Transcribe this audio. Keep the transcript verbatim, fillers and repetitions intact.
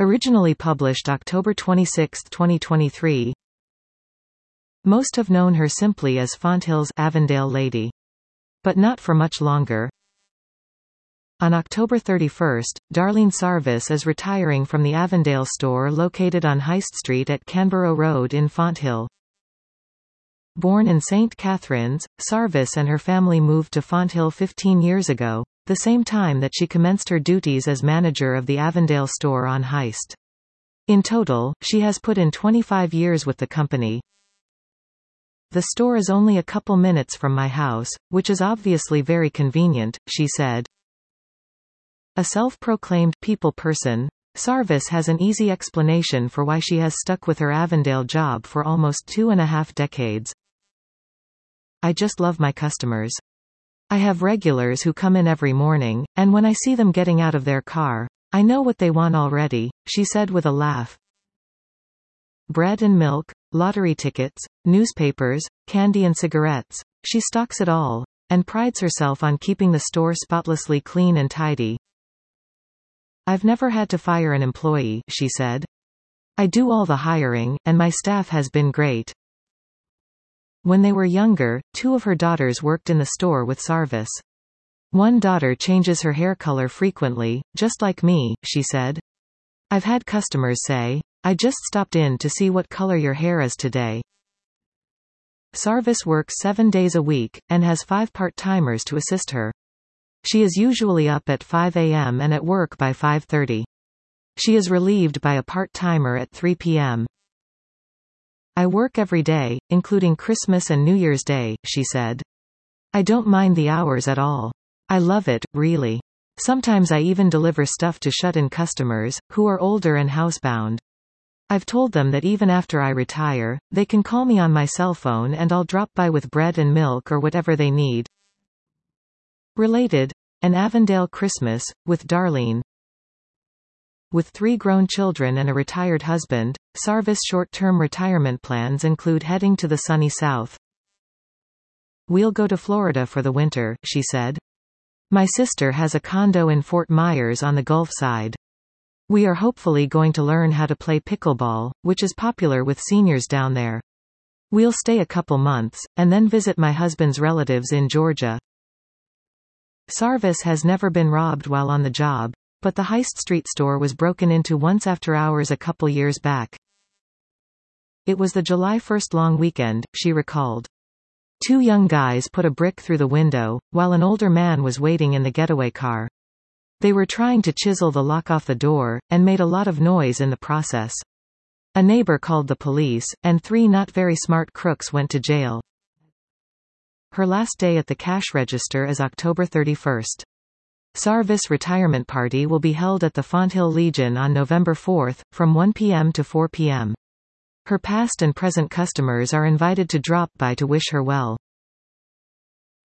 Originally published October twenty-sixth, twenty twenty-three. Most have known her simply as Fonthill's Avondale Lady. But not for much longer. On October thirty-first, Darlene Sarvis is retiring from the Avondale store located on Heist Street at Canberra Road in Fonthill. Born in Saint Catharines, Sarvis and her family moved to Fonthill fifteen years ago, the same time that she commenced her duties as manager of the Avondale store on Heist. In total, she has put in twenty-five years with the company. The store is only a couple minutes from my house, which is obviously very convenient, she said. A self-proclaimed people person, Sarvis has an easy explanation for why she has stuck with her Avondale job for almost two and a half decades. I just love my customers. I have regulars who come in every morning, and when I see them getting out of their car, I know what they want already, she said with a laugh. Bread and milk, lottery tickets, newspapers, candy and cigarettes, she stocks it all, and prides herself on keeping the store spotlessly clean and tidy. I've never had to fire an employee, she said. I do all the hiring, and my staff has been great. When they were younger, two of her daughters worked in the store with Sarvis. One daughter changes her hair color frequently, just like me, she said. I've had customers say, I just stopped in to see what color your hair is today. Sarvis works seven days a week, and has five part-timers to assist her. She is usually up at five a m and at work by five thirty. She is relieved by a part-timer at three p m I work every day, including Christmas and New Year's Day, she said. I don't mind the hours at all. I love it, really. Sometimes I even deliver stuff to shut-in customers, who are older and housebound. I've told them that even after I retire, they can call me on my cell phone and I'll drop by with bread and milk or whatever they need. Related, an Avondale Christmas, with Darlene. With three grown children and a retired husband, Sarvis' short-term retirement plans include heading to the sunny south. We'll go to Florida for the winter, she said. My sister has a condo in Fort Myers on the Gulf side. We are hopefully going to learn how to play pickleball, which is popular with seniors down there. We'll stay a couple months, and then visit my husband's relatives in Georgia. Sarvis has never been robbed while on the job, but the Heist Street store was broken into once after hours a couple years back. It was the July first long weekend, she recalled. Two young guys put a brick through the window, while an older man was waiting in the getaway car. They were trying to chisel the lock off the door, and made a lot of noise in the process. A neighbor called the police, and three not very smart crooks went to jail. Her last day at the cash register is October thirty-first. Sarvis' retirement party will be held at the Fonthill Legion on November fourth, from one p m to four p m Her past and present customers are invited to drop by to wish her well.